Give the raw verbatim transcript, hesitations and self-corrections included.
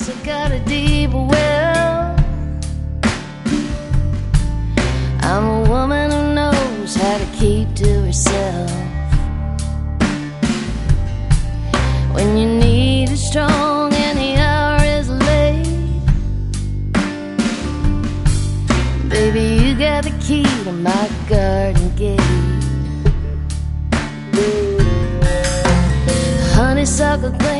I got a deep well. I'm a woman who knows how to keep to herself. When you need it strong and the hour is late, baby, you got the key to my garden gate. Honeysuckle thing